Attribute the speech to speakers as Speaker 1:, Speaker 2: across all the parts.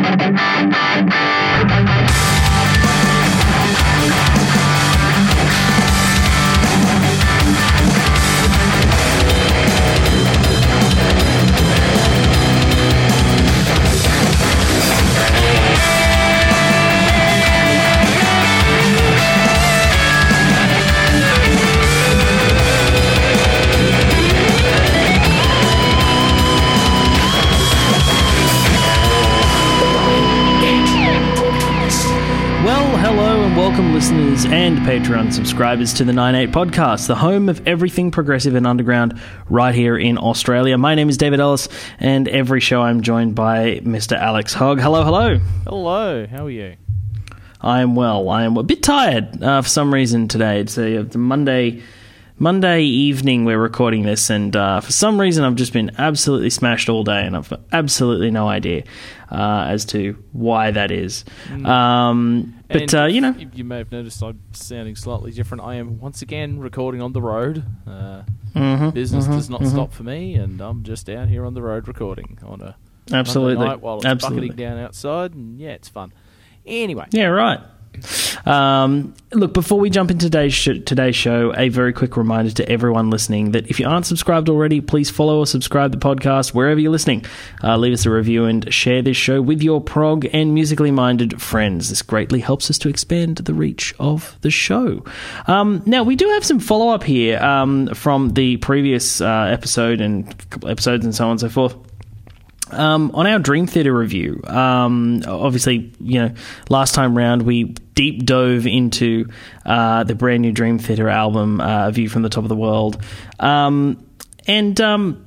Speaker 1: Welcome, listeners and Patreon subscribers, to the 9-8 Podcast, the home of everything progressive and underground right here in Australia. My name is David Ellis, and every show I'm joined by Mr. Alex Hogg. Hello, hello.
Speaker 2: Hello, how are you?
Speaker 1: I am well. I am a bit tired for some reason today. It's a Monday evening we're recording this, and for some reason I've just been absolutely smashed all day, and I've got absolutely no idea as to why that is. But
Speaker 2: you may have noticed I'm sounding slightly different. I am once again recording on the road. Business does not stop for me, and I'm just out here on the road recording on a Monday night while it's bucketing down outside, and yeah, it's fun. Anyway.
Speaker 1: Yeah, right. Look, before we jump into today's show, a very quick reminder to everyone listening that if you aren't subscribed already, please follow or subscribe the podcast wherever you're listening. Leave us a review and share this show with your prog and musically minded friends. This greatly helps us to expand the reach of the show. Now, we do have some follow-up here from the previous episode and a couple episodes and so on and so forth. On our Dream Theater review, obviously, last time round we deep dove into the brand new Dream Theater album, A View from the Top of the World. It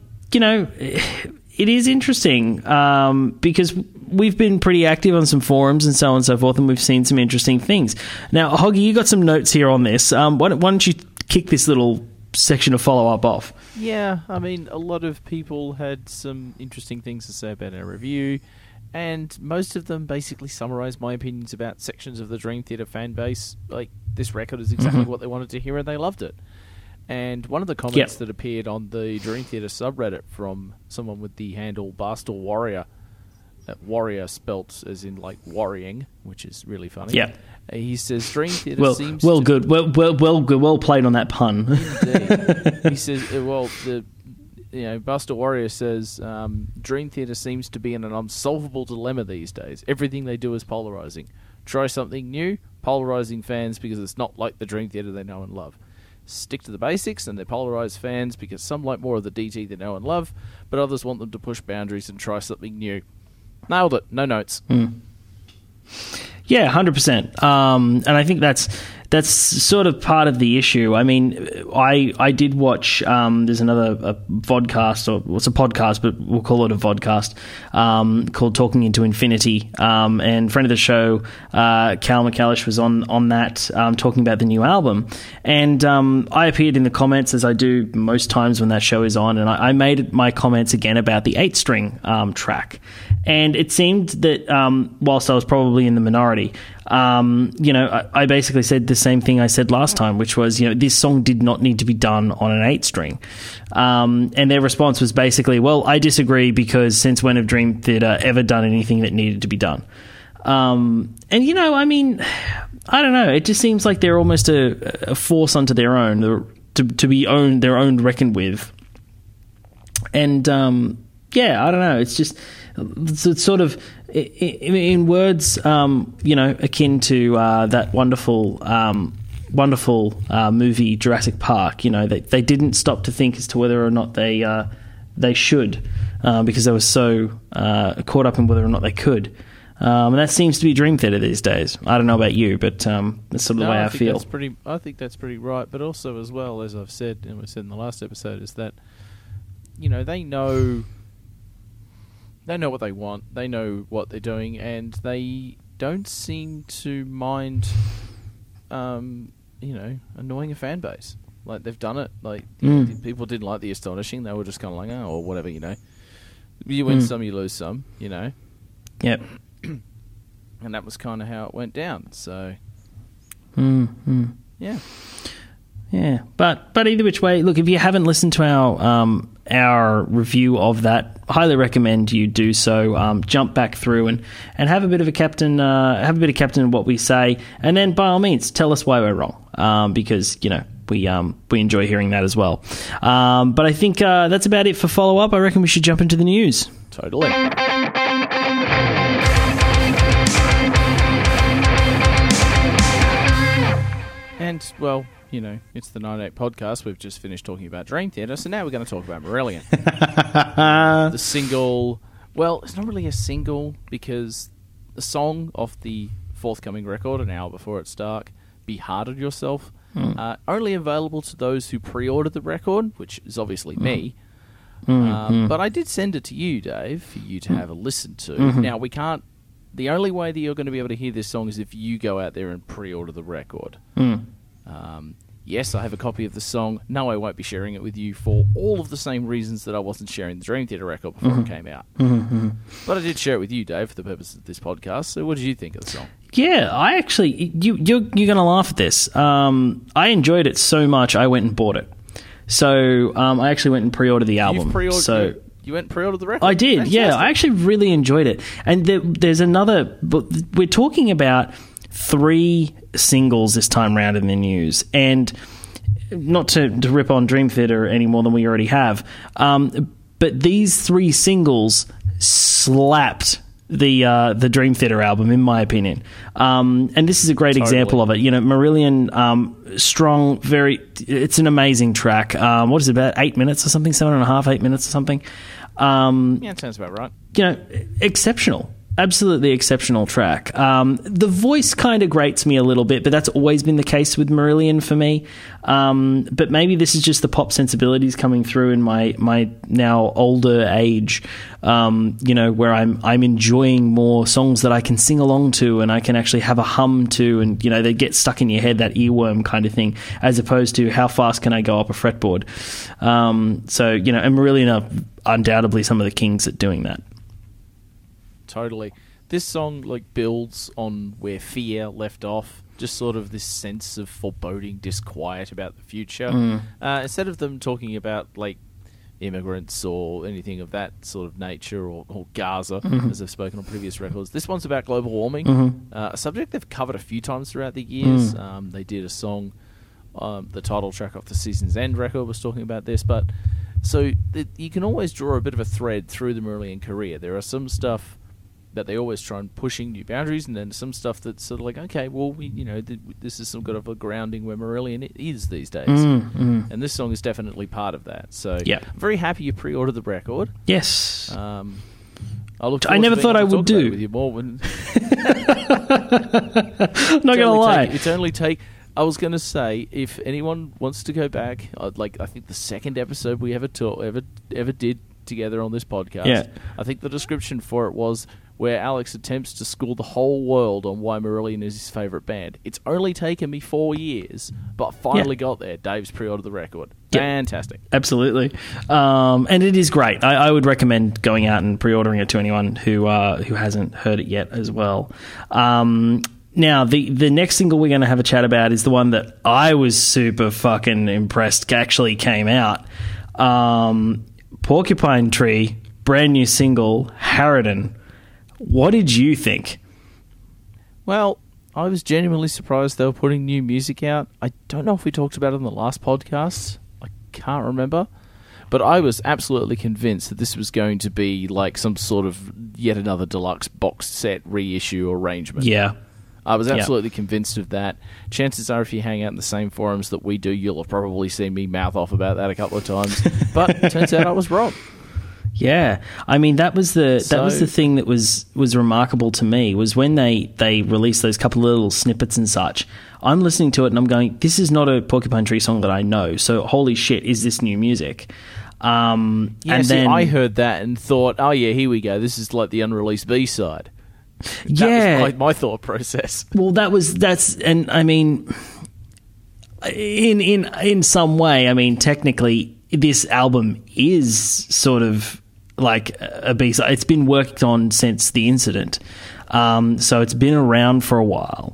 Speaker 1: is interesting because we've been pretty active on some forums and so on and so forth, and we've seen some interesting things. Now, Hoggy, you got some notes here on this. Why don't you kick this little section of follow-up off?
Speaker 2: Yeah, I mean, a lot of people had some interesting things to say about our review, and most of them basically summarised my opinions about sections of the Dream Theater fan base. Like, this record is exactly what they wanted to hear, and they loved it. And one of the comments that appeared on the Dream Theater subreddit from someone with the handle Barstool Warrior, warrior spelt as in, like, worrying, which is really funny.
Speaker 1: Yeah.
Speaker 2: He says Dream Theater seems
Speaker 1: good. Well played on that pun.
Speaker 2: Indeed. He says, Buster Warrior says, Dream Theater seems to be in an unsolvable dilemma these days. Everything they do is polarizing. Try something new, polarizing fans because it's not like the Dream Theater they know and love. Stick to the basics, and they polarize fans because some like more of the DT they know and love, but others want them to push boundaries and try something new. Nailed it. No notes.
Speaker 1: Yeah, 100%. And I think that's sort of part of the issue. I mean, I did watch, there's another vodcast, or it's a podcast, but we'll call it a vodcast, called Talking Into Infinity. And friend of the show, Cal McCallish, was on that, talking about the new album. And I appeared in the comments, as I do most times when that show is on, and I made my comments again about the 8-string track. And it seemed that whilst I was probably in the minority, I basically said the same thing I said last time, which was, this song did not need to be done on an 8-string. And their response was basically, well, I disagree, because since when have Dream Theater ever done anything that needed to be done? I mean, I don't know. It just seems like they're almost a force unto their own, to be their own reckoned with. And, I don't know. It's just... It's sort of, in words, akin to that wonderful movie Jurassic Park. They didn't stop to think as to whether or not they should, because they were so caught up in whether or not they could. And that seems to be Dream Theater these days. I don't know about you, but that's sort of the way I feel.
Speaker 2: I think that's pretty right. But also, as well, as I've said, and we said in the last episode, is that they know. They know what they want, they know what they're doing, and they don't seem to mind, annoying a fan base. Like, they've done it. Like, people didn't like The Astonishing. They were just kind of like, or whatever, You win some, you lose some, Yep. And that was kind of how it went down, so... Yeah.
Speaker 1: Yeah, but either which way, look, if you haven't listened to our our review of that, highly recommend you do so. Jump back through and have a bit of a captain, in what we say, and then by all means tell us why we're wrong, because we enjoy hearing that as well. But I think that's about it for follow up. I reckon we should jump into the news.
Speaker 2: Totally. And, well, it's the 98 podcast. We've just finished talking about Dream Theater, so now we're going to talk about Marillion. The single... Well, it's not really a single, because the song off the forthcoming record, An Hour Before It's Dark, Be Hard on Yourself, only available to those who pre-ordered the record, which is obviously me. But I did send it to you, Dave, for you to have a listen to. Now, we can't... The only way that you're going to be able to hear this song is if you go out there and pre-order the record. Yes, I have a copy of the song. No, I won't be sharing it with you for all of the same reasons that I wasn't sharing the Dream Theater record before it came out. But I did share it with you, Dave, for the purpose of this podcast. So what did you think of the song?
Speaker 1: Yeah, I actually... You're going to laugh at this. I enjoyed it so much, I went and bought it. So I actually went and pre-ordered the album.
Speaker 2: You've pre-ordered...
Speaker 1: So
Speaker 2: you went and pre-ordered the record?
Speaker 1: I did,
Speaker 2: Fantastic.
Speaker 1: yeah. I actually really enjoyed it. And there's another... We're talking about 3 singles this time round in the news, and not to rip on Dream Theater any more than we already have, but these 3 singles slapped the Dream Theater album, in my opinion. And this is a great example of it. Marillion, strong, it's an amazing track. What is it, about 8 minutes or something, 7.5, 8 minutes or something?
Speaker 2: Yeah, it sounds about right.
Speaker 1: Exceptional. Absolutely exceptional track. The voice kind of grates me a little bit, but that's always been the case with Marillion for me. But maybe this is just the pop sensibilities coming through in my now older age, where I'm enjoying more songs that I can sing along to and I can actually have a hum to, and they get stuck in your head, that earworm kind of thing, as opposed to how fast can I go up a fretboard. And Marillion are undoubtedly some of the kings at doing that.
Speaker 2: Totally. This song builds on where Fear left off, just sort of this sense of foreboding, disquiet about the future. Instead of them talking about immigrants or anything of that sort of nature, or Gaza, as I've spoken on previous records, this one's about global warming, a subject they've covered a few times throughout the years. They did a song, the title track off the Season's End record was talking about this, but so you can always draw a bit of a thread through the Marillion career. There are some stuff that they always try and pushing new boundaries, and then some stuff that's sort of okay, well, this is some kind of a grounding where Marillion is these days. And this song is definitely part of that. So I'm very happy you pre-ordered the record.
Speaker 1: Yes.
Speaker 2: I
Speaker 1: never thought I would do.
Speaker 2: With you more when
Speaker 1: not going to lie.
Speaker 2: It's only take... I was going to say, if anyone wants to go back, I think the second episode we ever did together on this podcast, I think the description for it was where Alex attempts to school the whole world on why Marillion is his favourite band. It's only taken me 4 years, but I finally got there. Dave's pre-ordered the record. Fantastic.
Speaker 1: Absolutely. And it is great. I would recommend going out and pre-ordering it to anyone who hasn't heard it yet as well. Now, the next single we're going to have a chat about is the one that I was super fucking impressed actually came out. Porcupine Tree, brand new single, Harridan. What did you think?
Speaker 2: Well, I was genuinely surprised they were putting new music out. I don't know if we talked about it on the last podcast. I can't remember. But I was absolutely convinced that this was going to be some sort of yet another deluxe box set reissue arrangement.
Speaker 1: Yeah.
Speaker 2: I was absolutely convinced of that. Chances are, if you hang out in the same forums that we do, you'll have probably seen me mouth off about that a couple of times. But it turns out I was wrong.
Speaker 1: Yeah, I mean that was the thing that was remarkable to me, was when they released those couple of little snippets and such. I'm listening to it and I'm going, this is not a Porcupine Tree song that I know. So holy shit, is this new music? And then
Speaker 2: I heard that and thought, oh yeah, here we go. This is like the unreleased B-side.
Speaker 1: That
Speaker 2: was my thought process.
Speaker 1: Well, and I mean, in some way, I mean, technically, this album is sort of like a B-side. It's been worked on since the incident, so it's been around for a while.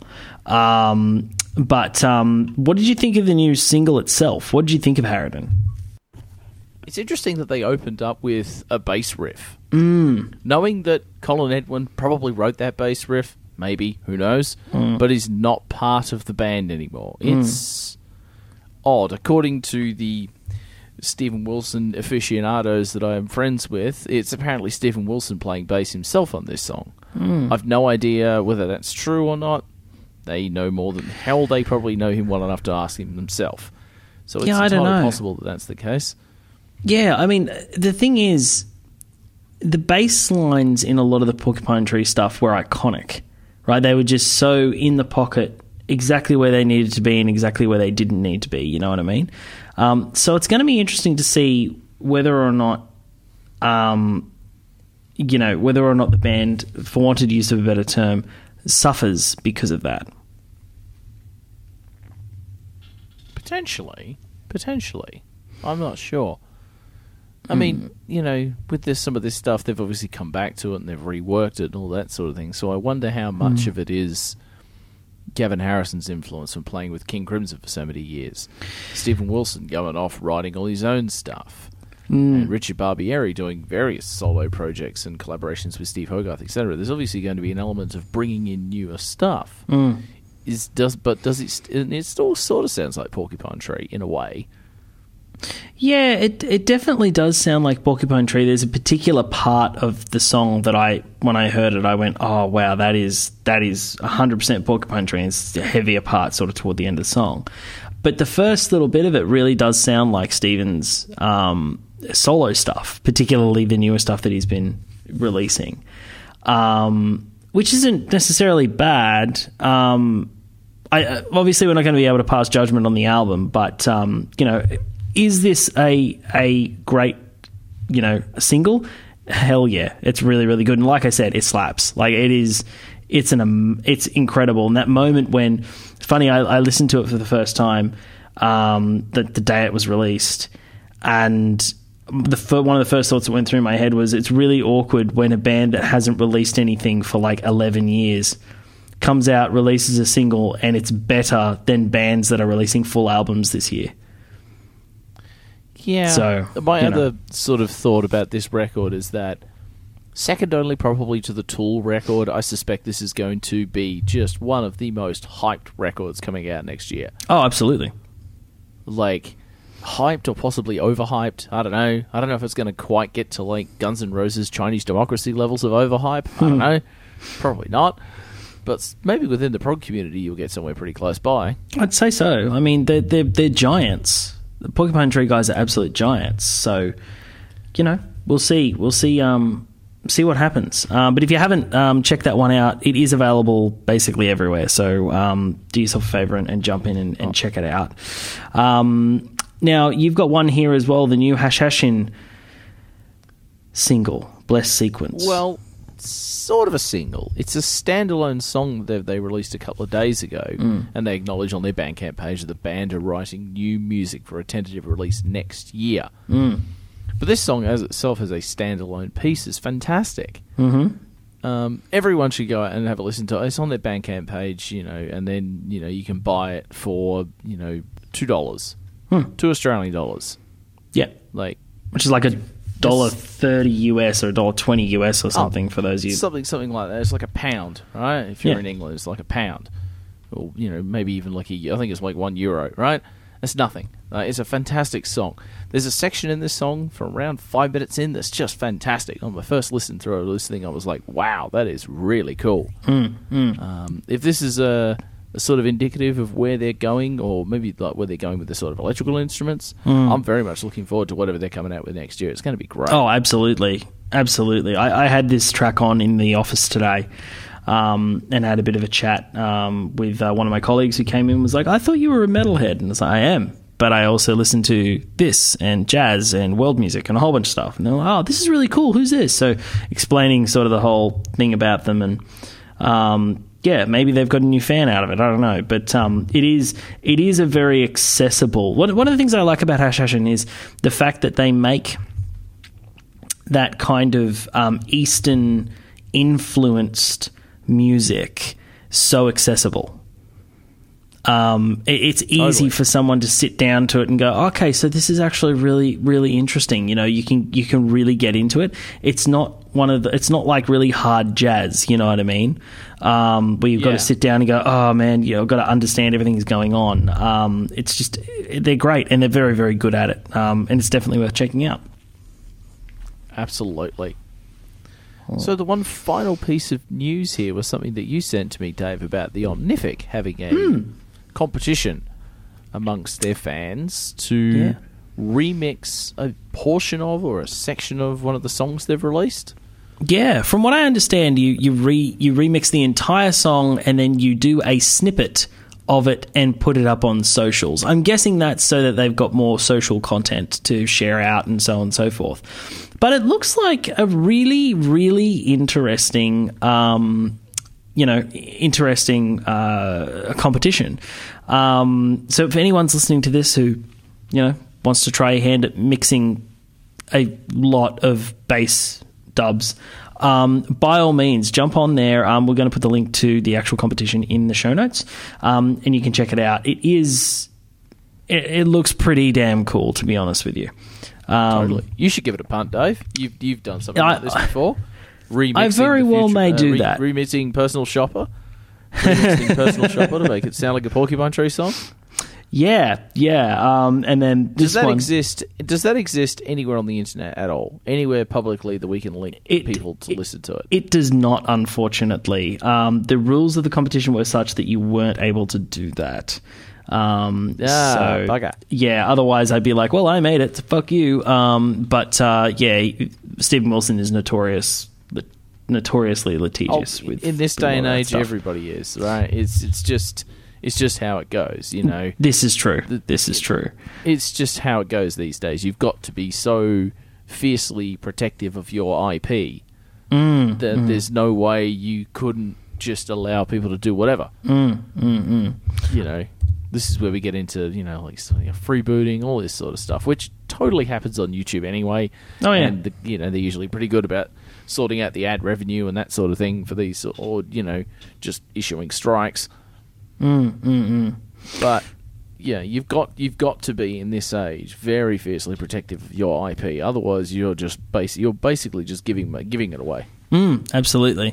Speaker 1: But what did you think of the new single itself? What did you think of Harridan?
Speaker 2: It's interesting that they opened up with a bass riff. Knowing that Colin Edwin probably wrote that bass riff, maybe, who knows, but is not part of the band anymore. It's odd. According to the Steven Wilson aficionados that I am friends with, it's apparently Steven Wilson playing bass himself on this song. I've no idea whether that's true or not. They know more than hell. They probably know him well enough to ask him themselves. So it's entirely possible that that's the case.
Speaker 1: Yeah, I mean, the thing is, the bass lines in a lot of the Porcupine Tree stuff were iconic, right? They were just so in the pocket, exactly where they needed to be and exactly where they didn't need to be, you know what I mean? So it's going to be interesting to see whether or not, whether or not the band, for wanted use of a better term, suffers because of that.
Speaker 2: Potentially. I'm not sure. I mean, with some of this stuff, they've obviously come back to it and they've reworked it and all that sort of thing. So I wonder how much of it is Gavin Harrison's influence from playing with King Crimson for so many years. Steven Wilson going off writing all his own stuff. And Richard Barbieri doing various solo projects and collaborations with Steve Hogarth, etc. There's obviously going to be an element of bringing in newer stuff. It still sort of sounds like Porcupine Tree in a way.
Speaker 1: Yeah, it definitely does sound like Porcupine Tree. There's a particular part of the song that when I heard it, I went, oh, wow, that is 100% Porcupine Tree. And it's a heavier part sort of toward the end of the song. But the first little bit of it really does sound like Steven's solo stuff, particularly the newer stuff that he's been releasing, which isn't necessarily bad. Obviously, we're not going to be able to pass judgment on the album, but, is this a great, single? Hell yeah. It's really, really good. And like I said, it slaps. Like it's incredible. And that moment when, funny, I listened to it for the first time, the day it was released. And one of the first thoughts that went through my head was, it's really awkward when a band that hasn't released anything for like 11 years comes out, releases a single, and it's better than bands that are releasing full albums this year.
Speaker 2: Yeah. So my other sort of thought about this record is that, second only probably to the Tool record, I suspect this is going to be just one of the most hyped records coming out next year.
Speaker 1: Oh, absolutely.
Speaker 2: Like, hyped or possibly overhyped. I don't know. I don't know if it's going to quite get to like Guns N' Roses' Chinese Democracy levels of overhype. I don't know. Probably not. But maybe within the prog community, you'll get somewhere pretty close by.
Speaker 1: I'd say so. I mean, they're giants. The Porcupine Tree guys are absolute giants. So, we'll see. We'll see what happens. But if you haven't checked that one out, it is available basically everywhere. So do yourself a favour and jump in and check it out. Now, you've got one here as well, the new Hashashin single, Blessed Sequence.
Speaker 2: Well, sort of a single. It's a standalone song that they released a couple of days ago, and they acknowledge on their Bandcamp page that the band are writing new music for a tentative release next year. But this song as itself as a standalone piece is fantastic. Everyone should go out and have a listen to it. It's on their Bandcamp page, and then you can buy it for $2, $2 Australian dollars.
Speaker 1: Yeah, which is like $1.30 US or $1.20 US or something for those years.
Speaker 2: Something like that. It's like £1, right? If you're in England, it's like £1, or maybe even I think it's like €1, right? That's nothing. It's a fantastic song. There's a section in this song from around 5 minutes in that's just fantastic. On my first listen through this thing, I was like, wow, that is really cool. If this is a sort of indicative of where they're going, or maybe like where they're going with the sort of electrical instruments, I'm very much looking forward to whatever they're coming out with next year. It's going to be great.
Speaker 1: Oh, absolutely. I had this track on in the office today, and had a bit of a chat with one of my colleagues who came in and was like, I thought you were a metalhead. And I was like, I am, but I also listen to this and jazz and world music and a whole bunch of stuff. And they're like, oh, this is really cool. Who's this? So explaining sort of the whole thing about them, and maybe they've got a new fan out of it. I don't know. But it is a very accessible... One of the things I like about Hashashin is the fact that they make that kind of Eastern-influenced music so accessible. It's easy for someone to sit down to it and go, okay, so this is actually really, really interesting. You can really get into it. It's not it's not like really hard jazz, you know what I mean? Where you've got to sit down and go, oh man, I've got to understand everything that's going on. It's just, they're great and they're very, very good at it. And it's definitely worth checking out.
Speaker 2: Absolutely. So the one final piece of news here was something that you sent to me, Dave, about the Omnific having a competition amongst their fans to remix a portion of or a section of one of the songs they've released.
Speaker 1: Yeah, from what I understand, you remix the entire song and then you do a snippet of it and put it up on socials. I'm guessing that's so that they've got more social content to share out and so on and so forth. But it looks like a really, really interesting, competition. So if anyone's listening to this who, wants to try a hand at mixing a lot of bass dubs, by all means, jump on there. We're going to put the link to the actual competition in the show notes, and you can check it out. It looks pretty damn cool, to be honest with you.
Speaker 2: Totally. You should give it a punt, Dave. You've done something like this before. Remixing
Speaker 1: I very well may do that.
Speaker 2: Remixing Personal Shopper. Remixing Personal Shopper to make it sound like a Porcupine Tree song.
Speaker 1: Yeah. And then
Speaker 2: does that exist anywhere on the internet at all? Anywhere publicly that we can link people to listen to it?
Speaker 1: It does not, unfortunately. The rules of the competition were such that you weren't able to do that.
Speaker 2: Bugger.
Speaker 1: Yeah, otherwise I'd be like, well, I made it, so fuck you. But Stephen Wilson is notoriously litigious with
Speaker 2: in this day and age. Everybody is, right? It's just how it goes,
Speaker 1: This is true. This is true.
Speaker 2: It's just how it goes these days. You've got to be so fiercely protective of your IP that there's no way you couldn't just allow people to do whatever. This is where we get into, freebooting, all this sort of stuff, which totally happens on YouTube anyway.
Speaker 1: Oh, yeah.
Speaker 2: And, they're usually pretty good about sorting out the ad revenue and that sort of thing for these, or, just issuing strikes. But, you've got to be, in this age, very fiercely protective of your IP. Otherwise, you're basically just giving it away.
Speaker 1: Absolutely.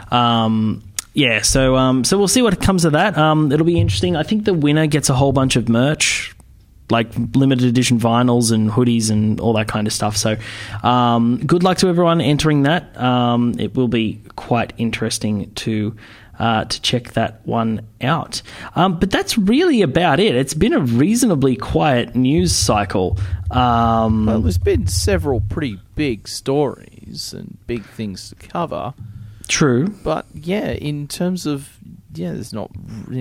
Speaker 1: So we'll see what comes of that. It'll be interesting. I think the winner gets a whole bunch of merch, like limited edition vinyls and hoodies and all that kind of stuff. So good luck to everyone entering that. It will be quite interesting to check that one out. But that's really about it. It's been a reasonably quiet news cycle.
Speaker 2: Well, there's been several pretty big stories and big things to cover.
Speaker 1: True,
Speaker 2: but in terms of there's not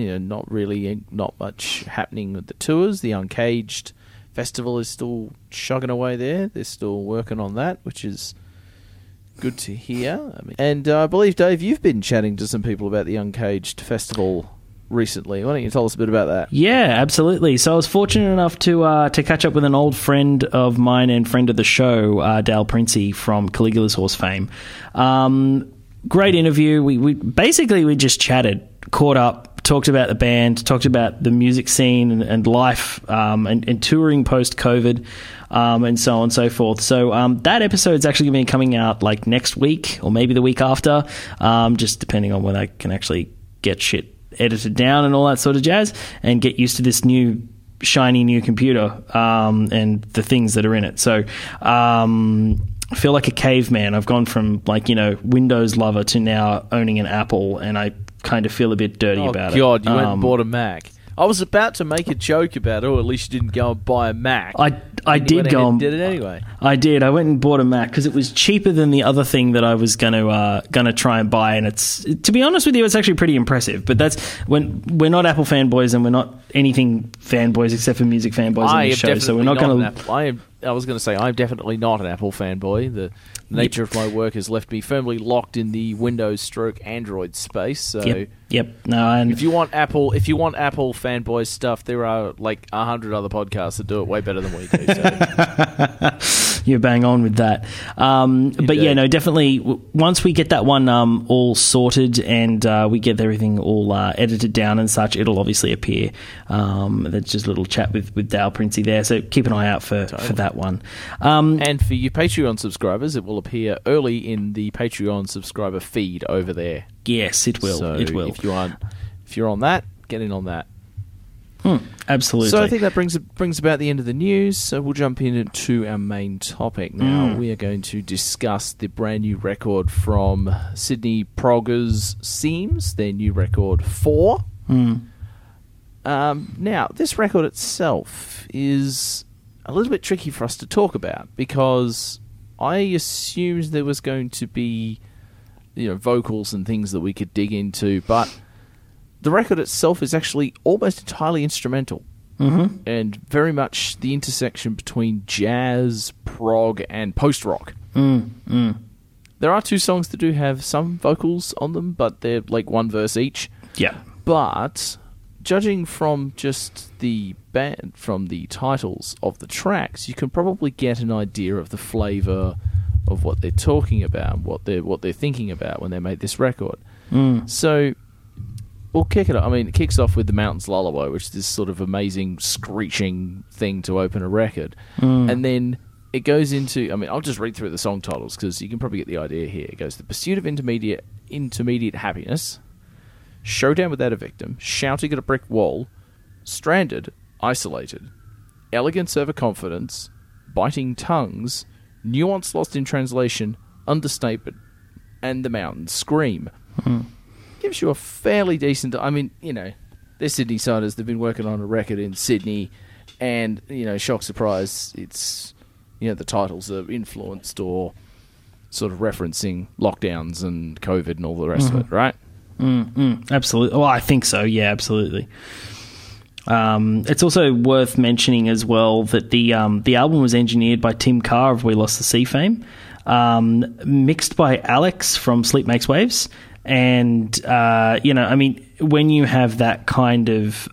Speaker 2: much happening with the tours. The Uncaged Festival is still chugging away there. They're still working on that, which is good to hear. And I believe, Dave, you've been chatting to some people about the Uncaged Festival recently. Why don't you tell us a bit about that?
Speaker 1: Yeah, absolutely. So I was fortunate enough to catch up with an old friend of mine and friend of the show, Dale Princey from Caligula's Horse fame. Great interview. We just chatted, caught up, talked about the band, talked about the music scene and life, and touring post-COVID, and so on and so forth. So that episode's actually going to be coming out like next week or maybe the week after, just depending on when I can actually get shit edited down and all that sort of jazz and get used to this new shiny new computer and the things that are in it. So I feel like a caveman. I've gone from Windows lover to now owning an Apple, and I kind of feel a bit dirty about it.
Speaker 2: Oh God, you went and bought a Mac. I was about to make a joke about it, or at least you didn't go and buy a Mac.
Speaker 1: I did go and
Speaker 2: did it anyway.
Speaker 1: I did. I went and bought a Mac because it was cheaper than the other thing that I was gonna try and buy, and it's, to be honest with you, it's actually pretty impressive. But that's when we're not Apple fanboys and we're not anything fanboys except for music fanboys on this show. So we're not going
Speaker 2: to. I was going to say I'm definitely not an Apple fanboy. The nature of my work has left me firmly locked in the Windows/Android space. So
Speaker 1: yep. No, and
Speaker 2: if you want Apple fanboy stuff, there are like 100 other podcasts that do it way better than we do. So.
Speaker 1: you're bang on with that. But yeah, no, definitely. Once we get that one all sorted and we get everything all edited down and such, it'll obviously appear. There's just a little chat with Dale Princey there, so keep an eye out for that one.
Speaker 2: And for you Patreon subscribers, it will appear early in the Patreon subscriber feed over there.
Speaker 1: Yes, it will.
Speaker 2: So
Speaker 1: it will.
Speaker 2: If you're on that, get in on that.
Speaker 1: Absolutely.
Speaker 2: So I think that brings about the end of the news. So we'll jump into our main topic now. We are going to discuss the brand new record from Sydney Proggers Seams, their new record 4. Now, this record itself is a little bit tricky for us to talk about because I assumed there was going to be, vocals and things that we could dig into, but the record itself is actually almost entirely instrumental, and very much the intersection between jazz, prog, and post-rock. There are 2 songs that do have some vocals on them, but they're like 1 verse each.
Speaker 1: Yeah.
Speaker 2: But judging from just the band, from the titles of the tracks, you can probably get an idea of the flavour of what they're talking about, what they're thinking about when they made this record. So we'll kick it off. I mean, it kicks off with The Mountains Lullaby, which is this sort of amazing screeching thing to open a record. And then it goes into, I'll just read through the song titles because you can probably get the idea here. It goes, The Pursuit of Intermediate Happiness, Showdown Without a Victim, Shouting at a Brick Wall, Stranded, Isolated, Elegance Over Confidence, Biting Tongues, Nuance Lost in Translation, Understatement, and The Mountains Scream. Gives you a fairly decent... they're Sydney-siders. They've been working on a record in Sydney, and, shock, surprise, it's... the titles are influenced or sort of referencing lockdowns and COVID and all the rest of it, right?
Speaker 1: Absolutely. Well, I think so. Yeah, absolutely. It's also worth mentioning as well that the album was engineered by Tim Carr of We Lost the Sea fame, mixed by Alex from Sleep Makes Waves, and when you have that kind of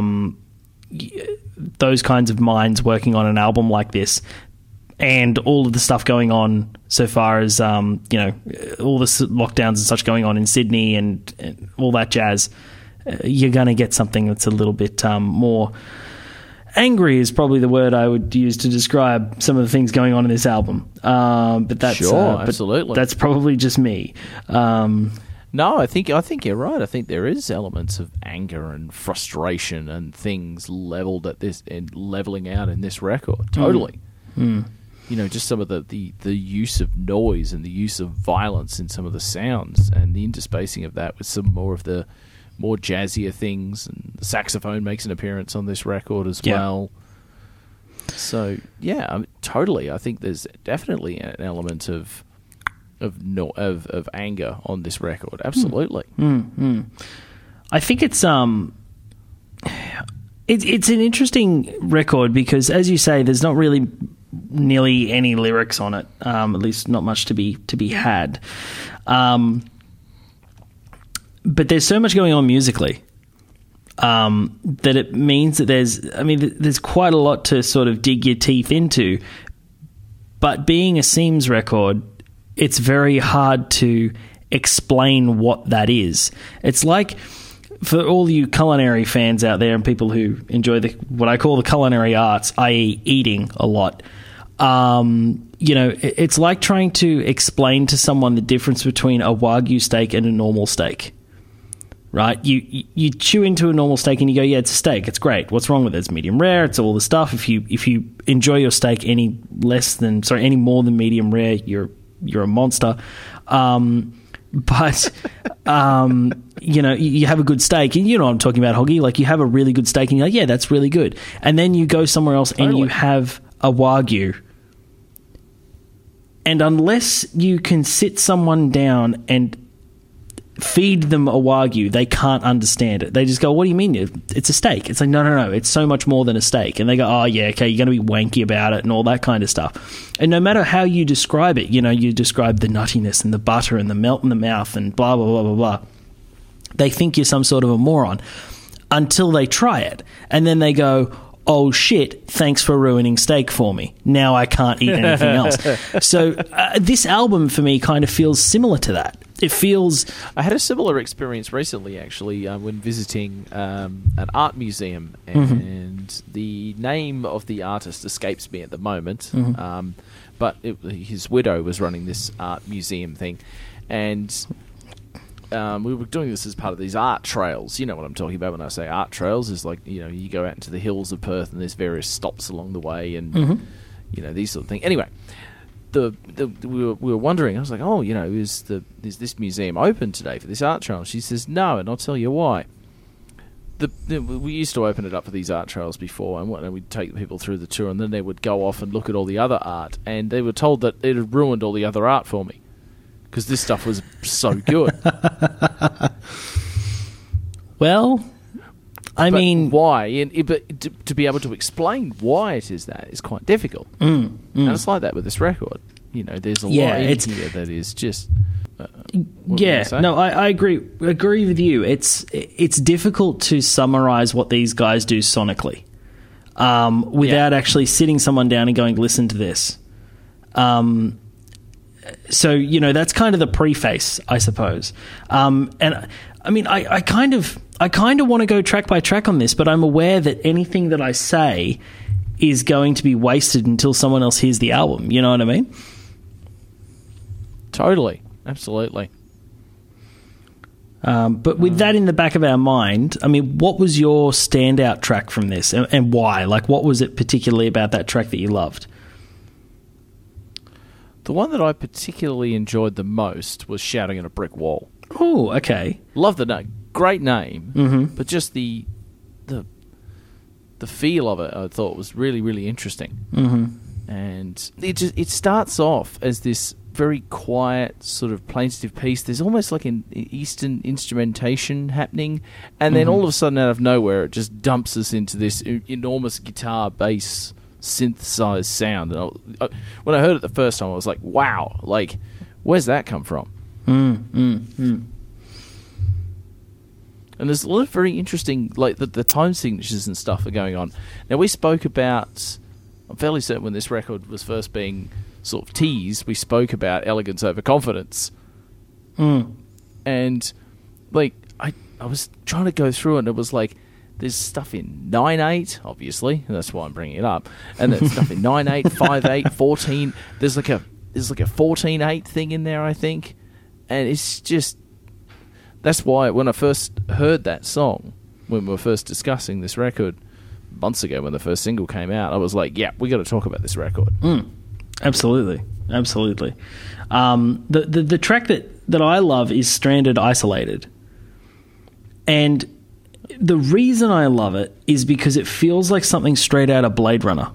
Speaker 1: those kinds of minds working on an album like this, and all of the stuff going on so far as all the lockdowns and such going on in Sydney and all that jazz, you're going to get something that's a little bit more angry is probably the word I would use to describe some of the things going on in this album. But that's
Speaker 2: absolutely.
Speaker 1: That's probably just me.
Speaker 2: No, I think you're right. I think there is elements of anger and frustration and things leveled at this and leveling out in this record. Totally. Just some of the use of noise and the use of violence in some of the sounds and the interspacing of that with some more of the more jazzier things, and the saxophone makes an appearance on this record as well. So yeah, totally. I think there's definitely an element of anger on this record. Absolutely.
Speaker 1: I think it's an interesting record because, as you say, there's not really nearly any lyrics on it. At least not much to be had. But there's so much going on musically that it means that there's quite a lot to sort of dig your teeth into. But being a Seams record, it's very hard to explain what that is. It's like, for all you culinary fans out there and people who enjoy what I call the culinary arts, i.e. eating a lot, it's like trying to explain to someone the difference between a Wagyu steak and a normal steak. Right? You chew into a normal steak and you go, yeah, it's a steak. It's great. What's wrong with it? It's medium rare. It's all the stuff. If you enjoy your steak any more than medium rare, you're a monster. But you have a good steak, and you know what I'm talking about, Hoggy. Like, you have a really good steak and you're like, yeah, that's really good. And then you go somewhere else and you have a Wagyu. And unless you can sit someone down and feed them a Wagyu, they can't understand it. They just go, what do you mean? It's a steak. It's like, no, it's so much more than a steak. And they go, oh yeah, okay, you're going to be wanky about it and all that kind of stuff. And no matter how you describe it, you describe the nuttiness and the butter and the melt in the mouth and blah, blah, blah, blah, blah. They think you're some sort of a moron until they try it. And then they go, oh shit, thanks for ruining steak for me. Now I can't eat anything else. So this album for me kind of feels similar to that. It feels...
Speaker 2: I had a similar experience recently, actually, when visiting an art museum, and the name of the artist escapes me at the moment, but his widow was running this art museum thing, and we were doing this as part of these art trails. You know what I'm talking about when I say art trails, is like, you know, you go out into the hills of Perth and there's various stops along the way and, you know, these sort of things. Anyway... we were wondering. I was like, "Oh, you know, is this museum open today for this art trail?" She says, "No," and I'll tell you why. We used to open it up for these art trails before, and we'd take people through the tour, and then they would go off and look at all the other art, and they were told that it had ruined all the other art for me because this stuff was so good.
Speaker 1: Well, I mean,
Speaker 2: why? But to be able to explain why it is that is quite difficult. And it's like that with this record. You know, there's a lot in here that is just.
Speaker 1: I agree with you. It's difficult to summarize what these guys do sonically, without actually sitting someone down and going, "Listen to this." So you know, that's kind of the preface, I suppose. And I mean, I kind of want to go track by track on this, but I'm aware that anything that I say is going to be wasted until someone else hears the album. You know what I mean?
Speaker 2: Totally. Absolutely.
Speaker 1: But with that in the back of our mind, I mean, what was your standout track from this and why? Like, what was it particularly about that track that you loved?
Speaker 2: The one that I particularly enjoyed the most was Shouting at a Brick Wall.
Speaker 1: Oh, okay.
Speaker 2: Love the name. Great name. But just the feel of it, I thought was really, really interesting. And it starts off as this very quiet, sort of plaintive piece. There's almost like an Eastern instrumentation happening, and then all of a sudden, out of nowhere, it just dumps us into this enormous guitar, bass, synthesized sound. And when I heard it the first time, I was like, "Wow! Like, where's that come from?" And there's a lot of very interesting, like the time signatures and stuff are going on. Now, we spoke about, I'm fairly certain when this record was first being sort of teased, we spoke about elegance over confidence. And, like, I was trying to go through it, and it was like, there's stuff in 9/8, obviously, and that's why I'm bringing it up. And there's stuff in 9/8, 5/8, 14. There's like a 14/8 thing in there, I think. And it's just... That's why when I first heard that song, when we were first discussing this record months ago when the first single came out, I was like, yeah, we got to talk about this record.
Speaker 1: Absolutely. The track that I love is Stranded Isolated. And the reason I love it is because it feels like something straight out of Blade Runner.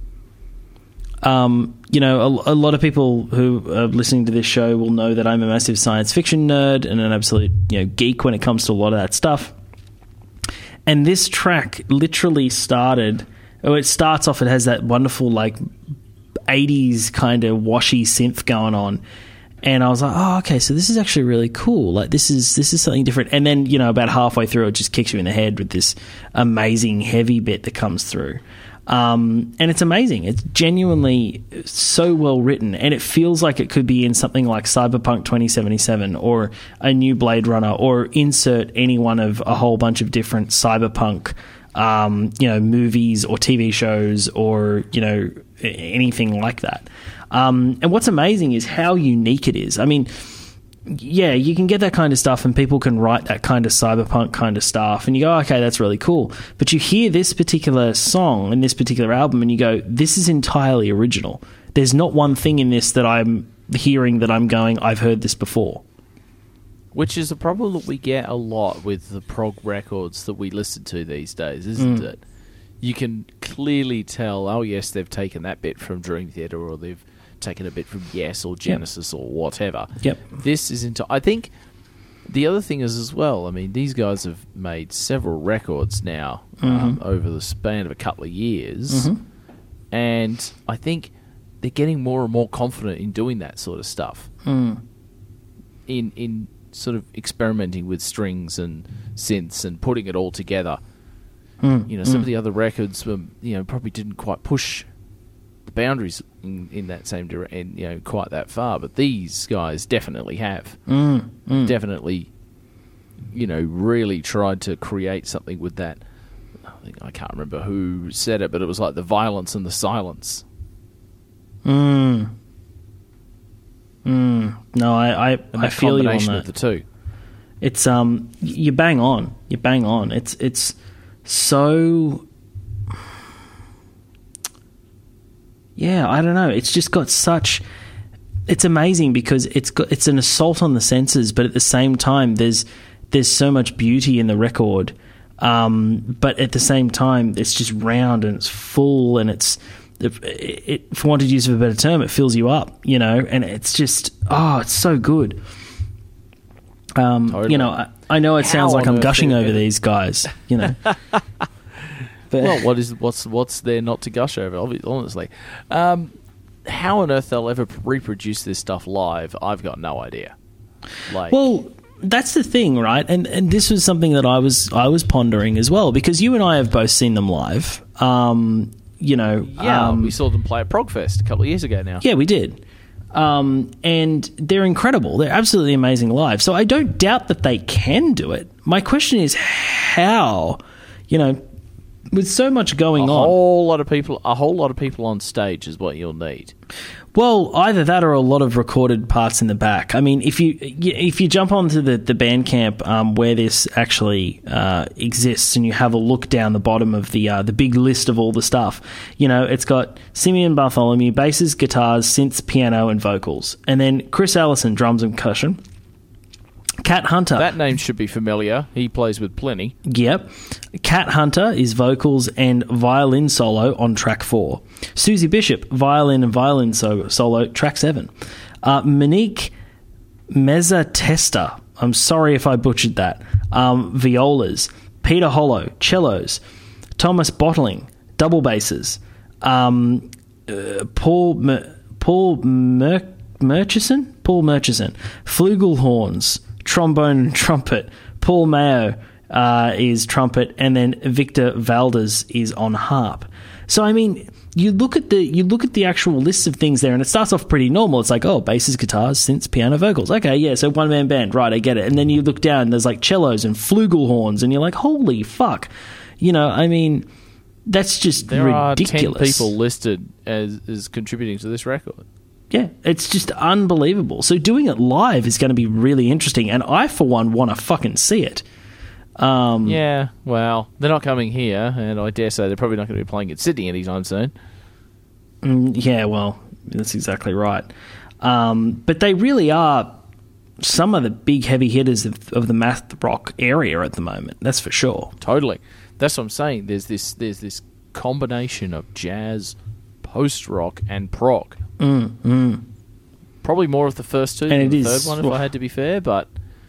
Speaker 1: You know, a lot of people who are listening to this show will know that I'm a massive science fiction nerd and an absolute, you know, geek when it comes to a lot of that stuff. And this track literally it starts off, it has that wonderful, like, 80s kind of washy synth going on. And I was like, oh, okay, so this is actually really cool. Like, this is something different. And then, you know, about halfway through, it just kicks you in the head with this amazing heavy bit that comes through. And it's amazing. It's genuinely so well written, and it feels like it could be in something like Cyberpunk 2077 or a new Blade Runner, or insert any one of a whole bunch of different cyberpunk, you know, movies or TV shows, or, you know, anything like that. And what's amazing is how unique it is. I mean, yeah, you can get that kind of stuff and people can write that kind of cyberpunk kind of stuff and you go, okay, that's really cool. But you hear this particular song and this particular album and you go, this is entirely original. There's not one thing in this that I'm hearing that I'm going, I've heard this before.
Speaker 2: Which is a problem that we get a lot with the prog records that we listen to these days, isn't it? You can clearly tell, oh yes, they've taken that bit from Dream Theater, or they've taken a bit from Yes or Genesis or whatever. This is I think the other thing is as well, I mean, these guys have made several records now over the span of a couple of years, and I think they're getting more and more confident in doing that sort of stuff. In sort of experimenting with strings and synths and putting it all together. Some of the other records were, probably didn't quite push the boundaries in that same direction, quite that far. But these guys definitely have. Definitely, really tried to create something with that. I can't remember who said it, but it was like the violence and the silence.
Speaker 1: No, I feel you on that.
Speaker 2: Of the two.
Speaker 1: It's you bang on. It's so. Yeah, I don't know. It's just got such. It's amazing because it's an assault on the senses, but at the same time, there's so much beauty in the record. But at the same time, it's just round and it's full, and it, for want of use of a better term, it fills you up, and it's just, it's so good.
Speaker 2: Totally.
Speaker 1: I know it sounds like I'm gushing over these guys, But
Speaker 2: well, what's there not to gush over, honestly? How on earth they'll ever reproduce this stuff live, I've got no idea.
Speaker 1: Well, that's the thing, right? And this was something that I was pondering as well, because you and I have both seen them live.
Speaker 2: We saw them play at Progfest a couple of years ago now.
Speaker 1: Yeah, we did. And they're incredible. They're absolutely amazing live. So I don't doubt that they can do it. My question is how, with so much going on.
Speaker 2: A whole lot of people on stage is what you'll need.
Speaker 1: Well, either that or a lot of recorded parts in the back. I mean, if you jump onto the Bandcamp where this actually exists, and you have a look down the bottom of the big list of all the stuff, it's got Simeon Bartholomew, basses, guitars, synths, piano, and vocals, and then Chris Allison, drums and percussion. Cat Hunter.
Speaker 2: That name should be familiar. He plays with plenty.
Speaker 1: Yep. Cat Hunter is vocals and violin solo on track 4. Susie Bishop, violin and violin solo, track 7. Monique Mezzatesta, I'm sorry if I butchered that, violas. Peter Hollow, cellos. Thomas Bottling, double basses. Paul Murchison, flugelhorns, trombone and trumpet. Paul Mayo is trumpet, and then Victor Valdez is on harp. So I mean, you look at the actual list of things there, and it starts off pretty normal. It's like, basses, guitars, synths, piano, vocals. Okay, yeah, so one man band, right? I get it. And then you look down, and there's like cellos and flugelhorns, and you're like, holy fuck, I mean, that's just ridiculous.
Speaker 2: There are 10 people listed as contributing to this record.
Speaker 1: Yeah, it's just unbelievable. So doing it live is going to be really interesting, and I, for one, want to fucking see it.
Speaker 2: Yeah, well, they're not coming here, and I dare say they're probably not going to be playing at Sydney anytime soon.
Speaker 1: Yeah, well, that's exactly right. But they really are some of the big heavy hitters of the math rock area at the moment. That's for sure.
Speaker 2: Totally. That's what I'm saying. There's this combination of jazz, post-rock, and prog. Probably more of the first two than the third one, if I had to be fair, but...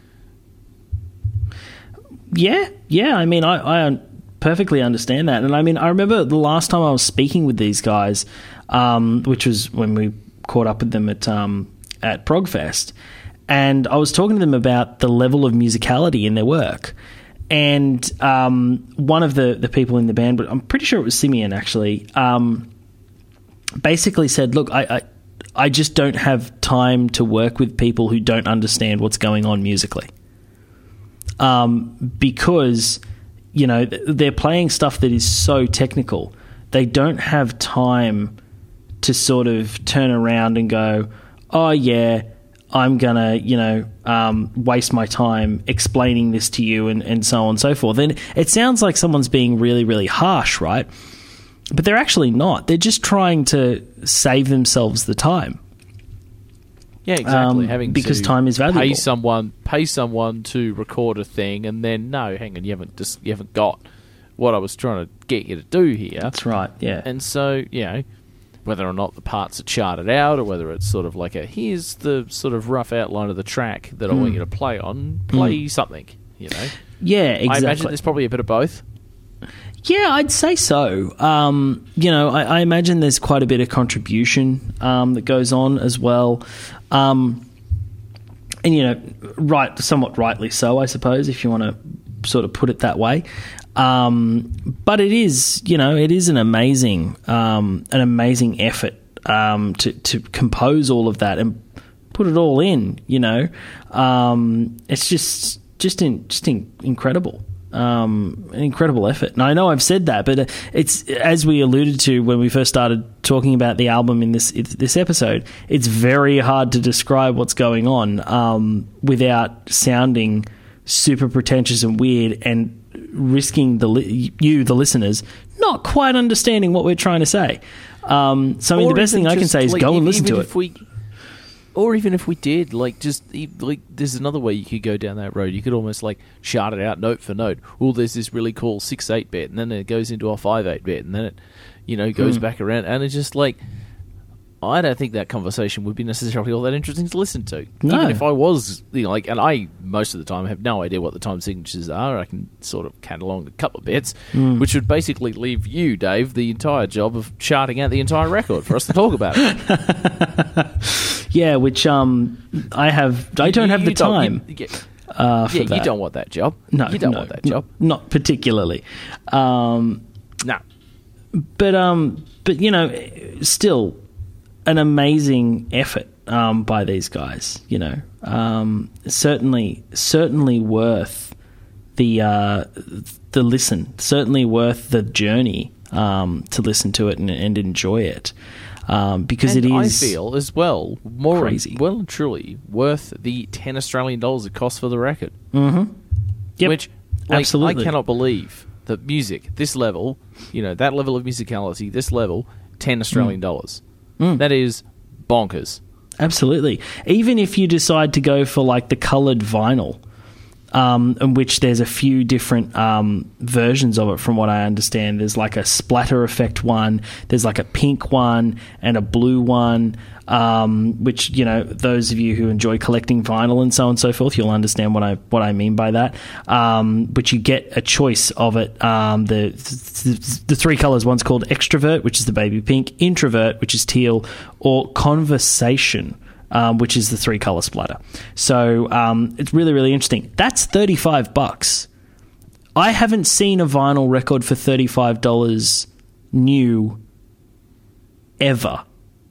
Speaker 1: Yeah, I mean, I perfectly understand that. And I mean, I remember the last time I was speaking with these guys, which was when we caught up with them at Progfest, and I was talking to them about the level of musicality in their work. And one of the people in the band, but I'm pretty sure it was Simeon actually, basically said, look, I just don't have time to work with people who don't understand what's going on musically. Because, they're playing stuff that is so technical. They don't have time to sort of turn around and go, oh, yeah, I'm going to, waste my time explaining this to you and so on and so forth. And it sounds like someone's being really, really harsh, right? But they're actually not. They're just trying to save themselves the time.
Speaker 2: Yeah, exactly.
Speaker 1: Because time is valuable.
Speaker 2: Pay someone to record a thing, and then no, hang on, you haven't got what I was trying to get you to do here.
Speaker 1: That's right. Yeah.
Speaker 2: And so whether or not the parts are charted out, or whether it's sort of like here's the sort of rough outline of the track that I want you to play on. Play something.
Speaker 1: Yeah, exactly.
Speaker 2: I imagine there's probably a bit of both.
Speaker 1: Yeah, I'd say so. I imagine there's quite a bit of contribution that goes on as well. And, somewhat rightly so, I suppose, if you want to sort of put it that way. But it is, it is an amazing effort to compose all of that and put it all in. It's just incredible. An incredible effort. And I know I've said that, but it's, as we alluded to when we first started talking about the album in this episode, it's very hard to describe what's going on without sounding super pretentious and weird and risking the listeners not quite understanding what we're trying to say. The best thing I can say is go and listen to it.
Speaker 2: Or even if we did, there's another way you could go down that road. You could almost chart it out note for note. Well, there's this really cool 6/8 bit, and then it goes into a 5/8 bit, and then it, goes back around, and it's just I don't think that conversation would be necessarily all that interesting to listen to.
Speaker 1: No.
Speaker 2: Even if I was, and I most of the time have no idea what the time signatures are. I can sort of cat along a couple of bits, which would basically leave you, Dave, the entire job of charting out the entire record for us to talk about it.
Speaker 1: Yeah, which I don't have the time. For that.
Speaker 2: You don't want that job.
Speaker 1: No,
Speaker 2: you don't want that job.
Speaker 1: Not particularly.
Speaker 2: No.
Speaker 1: But still an amazing effort by these guys. Certainly worth the listen. Certainly worth the journey to listen to it and enjoy it. Because it is,
Speaker 2: I feel as well, more
Speaker 1: crazy.
Speaker 2: Well and truly worth the $10 Australian it costs for the record.
Speaker 1: Mm-hmm. Yep.
Speaker 2: Which,
Speaker 1: absolutely,
Speaker 2: I cannot believe that music, this level, that level of musicality, this level, $10 Australian dollars. That is bonkers.
Speaker 1: Absolutely. Even if you decide to go for the coloured vinyl, in which there's a few different versions of it from what I understand. There's a splatter effect one, there's a pink one and a blue one, which, those of you who enjoy collecting vinyl and so on and so forth, you'll understand what I mean by that. But you get a choice of it. The three colours, one's called Extrovert, which is the baby pink, Introvert, which is teal, or Conversation, which is the 3-color splatter. So it's really, really interesting. That's $35. I haven't seen a vinyl record for $35 new ever.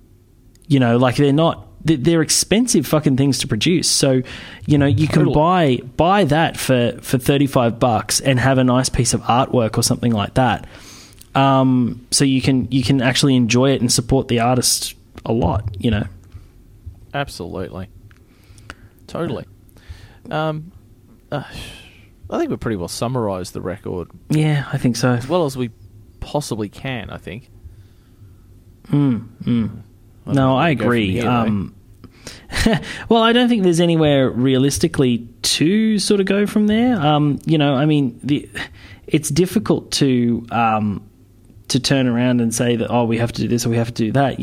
Speaker 1: They're expensive fucking things to produce. So, you can buy that for $35 and have a nice piece of artwork or something like that. So you can actually enjoy it and support the artist a lot,
Speaker 2: Absolutely. Totally. I think we've pretty well summarised the record.
Speaker 1: Yeah, I think so.
Speaker 2: As well as we possibly can, I think.
Speaker 1: No, I agree.
Speaker 2: Here,
Speaker 1: well, I don't think there's anywhere realistically to sort of go from there. It's difficult to turn around and say that, we have to do this or we have to do that,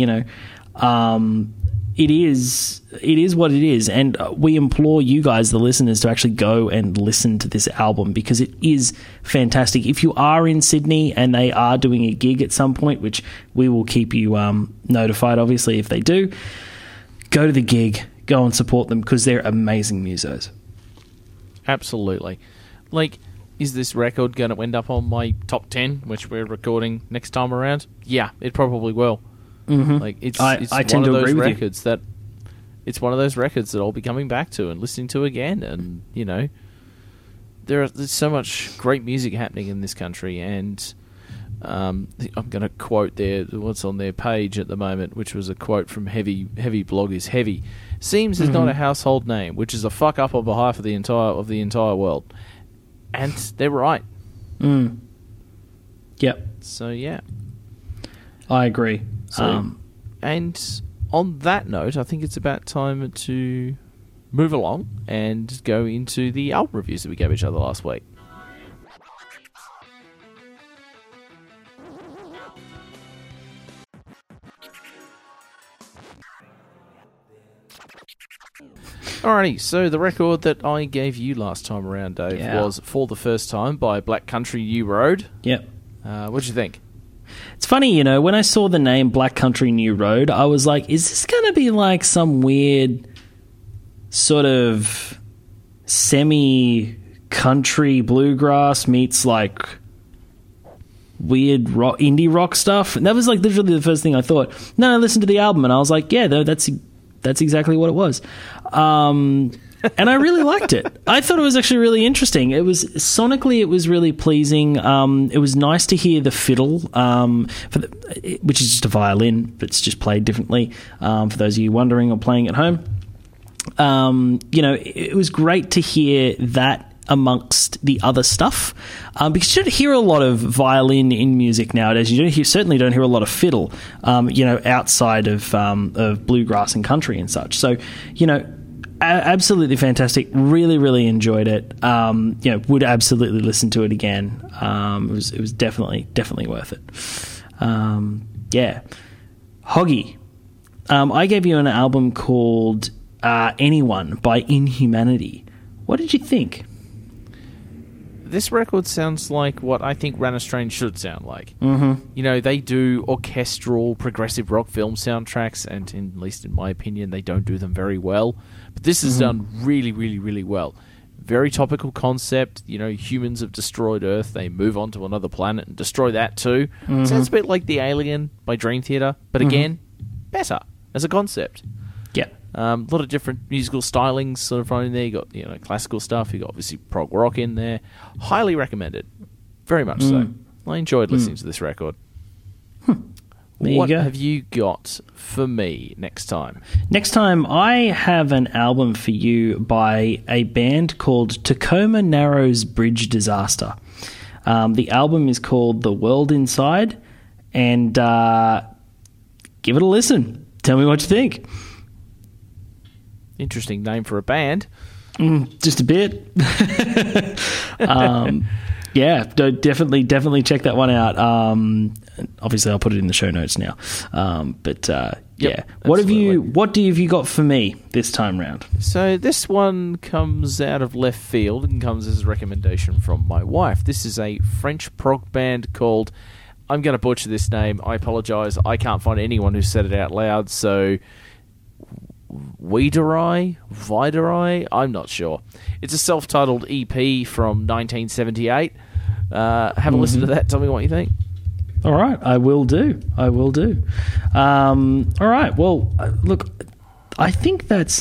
Speaker 1: It is what it is, and we implore you guys, the listeners, to actually go and listen to this album because it is fantastic. If you are in Sydney and they are doing a gig at some point, which we will keep you notified, obviously, if they do, go to the gig, go and support them because they're amazing musos.
Speaker 2: Absolutely. Is this record going to end up on my top 10, which we're recording next time around? Yeah, it probably will.
Speaker 1: Mm-hmm.
Speaker 2: It's
Speaker 1: I tend to agree with you.
Speaker 2: It's one of those records that I'll be coming back to and listening to again, and there's so much great music happening in this country, and I'm going to quote what's on their page at the moment, which was a quote from Heavy Blog is Heavy. Seems is not a household name, which is a fuck up on behalf of the entire world, and they're right.
Speaker 1: Yep.
Speaker 2: So yeah,
Speaker 1: I agree.
Speaker 2: And on that note, I think it's about time to move along and go into the album reviews that we gave each other last week. Alrighty, so the record that I gave you last time around, Dave, was For the First Time by Black Country New Road.
Speaker 1: Yep.
Speaker 2: What'd you think?
Speaker 1: It's funny, when I saw the name Black Country New Road, I was like, is this going to be some weird sort of country bluegrass meets like weird rock, indie rock stuff. And that was like literally the first thing I thought. Then I listened to the album and I was like, yeah, that's exactly what it was. And I really liked it. I thought it was actually really interesting. It was sonically, it was really pleasing. It was nice to hear the fiddle, which is just a violin, but it's just played differently. For those of you wondering or playing at home, it was great to hear that amongst the other stuff, because you don't hear a lot of violin in music nowadays. You certainly don't hear a lot of fiddle, outside of bluegrass and country and such. So, absolutely fantastic. Really, really enjoyed it. Would absolutely listen to it again. It was definitely worth it. Hoggy, I gave you an album called Anyone by Inhumanity. What did you think?
Speaker 2: This record sounds like what I think Run Strange should sound like.
Speaker 1: Mm-hmm.
Speaker 2: They do orchestral, progressive rock film soundtracks, and at least in my opinion, they don't do them very well. But this is done really, really, really well. Very topical concept. Humans have destroyed Earth. They move on to another planet and destroy that too.
Speaker 1: Mm-hmm.
Speaker 2: Sounds a bit like The Alien by Dream Theater, but again, better as a concept.
Speaker 1: Yeah.
Speaker 2: A lot of different musical stylings sort of thrown in there. You got classical stuff. You got obviously prog rock in there. Highly recommended, very much so. I enjoyed listening to this record. What have you got for me next time?
Speaker 1: Next time, I have an album for you by a band called Tacoma Narrows Bridge Disaster. The album is called The World Inside, and give it a listen. Tell me what you think.
Speaker 2: Interesting name for a band.
Speaker 1: Just a bit. Definitely check that one out. Obviously, I'll put it in the show notes now. What have you got for me this time round?
Speaker 2: So this one comes out of left field and comes as a recommendation from my wife. This is a French prog band called, I'm going to butcher this name, I apologise, I can't find anyone who said it out loud, so Viderai, I'm not sure. It's a self-titled EP from 1978. Have a listen to that. Tell me what you think.
Speaker 1: All right, I will do. All right. Well, look, I think that's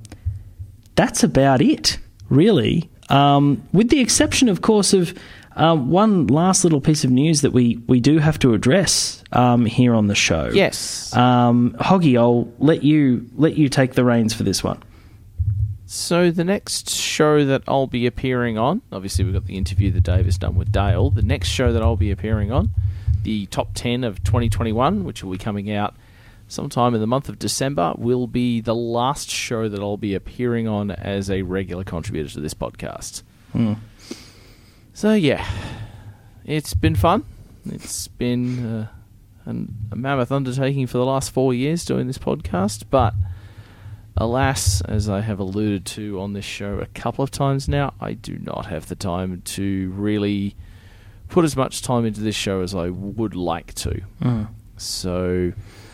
Speaker 1: about it, really. With the exception, of course, of one last little piece of news that we do have to address here on the show.
Speaker 2: Yes.
Speaker 1: Hoggy, I'll let you take the reins for this one.
Speaker 2: So the next show that I'll be appearing on, obviously we've got the interview that Dave has done with Dale. The next show that I'll be appearing on, the top 10 of 2021, which will be coming out sometime in the month of December, will be the last show that I'll be appearing on as a regular contributor to this podcast. So yeah, it's been fun. It's been a mammoth undertaking for the last 4 years doing this podcast, but alas, as I have alluded to on this show a couple of times now, I do not have the time to really put as much time into this show as I would like to. So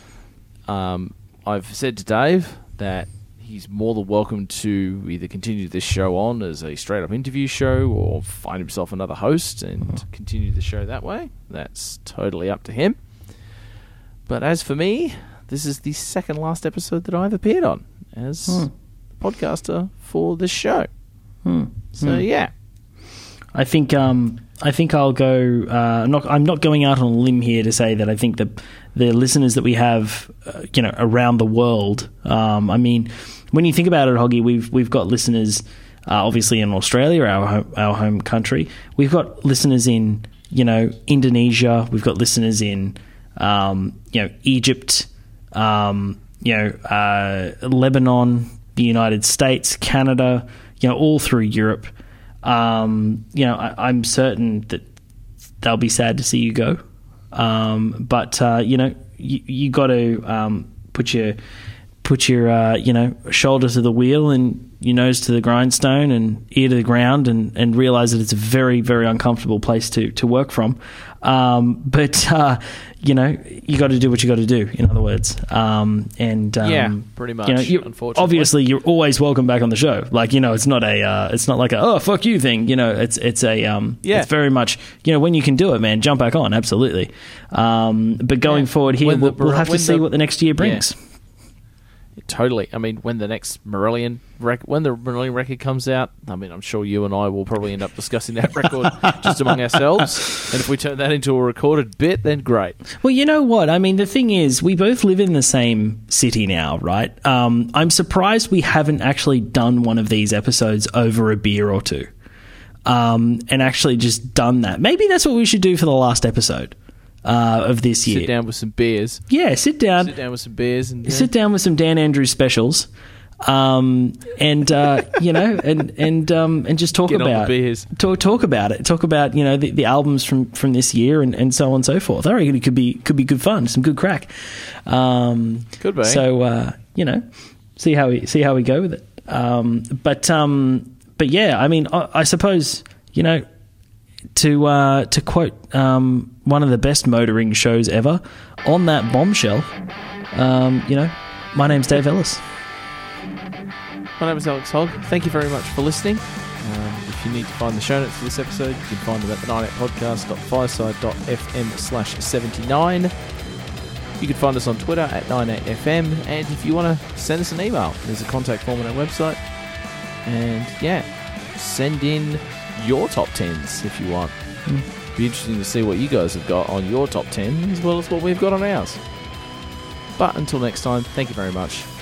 Speaker 2: I've said to Dave that he's more than welcome to either continue this show on as a straight-up interview show or find himself another host and continue the show that way. That's totally up to him. But as for me, this is the second last episode that I've appeared on as podcaster for this show. So yeah, I think
Speaker 1: I'll go. I'm not going out on a limb here to say that I think the listeners that we have, around the world. I mean, when you think about it, Hoggy, we've got listeners, obviously in Australia, our home country. We've got listeners in Indonesia. We've got listeners in Egypt. Lebanon, the United States, Canada, all through Europe. I'm certain that they'll be sad to see you go. But you got to put your put your shoulder to the wheel and your nose to the grindstone and ear to the ground and realize that it's a very, very uncomfortable place to work from. But you got to do what you got to do, in other words.
Speaker 2: Pretty much. Unfortunately,
Speaker 1: obviously, you're always welcome back on the show. Like, it's not like a oh fuck you thing. It's very much when you can do it, man, jump back on. Absolutely. But going forward here, we'll have to see what the next year brings.
Speaker 2: Yeah. Totally. I mean, when the next Marillion record comes out, I mean, I'm sure you and I will probably end up discussing that record just among ourselves. And if we turn that into a recorded bit, then great.
Speaker 1: Well, you know what? I mean, the thing is, we both live in the same city now, right? I'm surprised we haven't actually done one of these episodes over a beer or two, and actually just done that. Maybe that's what we should do for the last episode. Of this year.
Speaker 2: Sit down with some beers.
Speaker 1: Yeah, sit down.
Speaker 2: Sit down with some beers.
Speaker 1: Sit down with some Dan Andrews specials. And just talk about
Speaker 2: beers.
Speaker 1: Talk about it. Talk about, the albums from this year and so on and so forth. I reckon it could be good fun, some good crack.
Speaker 2: Could be.
Speaker 1: So, see how we go with it. But yeah, I mean, I suppose, to quote one of the best motoring shows ever, on that bombshell, my name's Dave Ellis.
Speaker 2: My name is Alex Hogg. Thank you very much for listening. If you need to find the show notes for this episode, you can find them at the 98podcast.fireside.fm/79. You can find us on Twitter at 98FM, and if you want to send us an email, there's a contact form on our website. And send in your top 10s if you want. Be interesting to see what you guys have got on your top 10 as well as what we've got on ours. But until next time, thank you very much.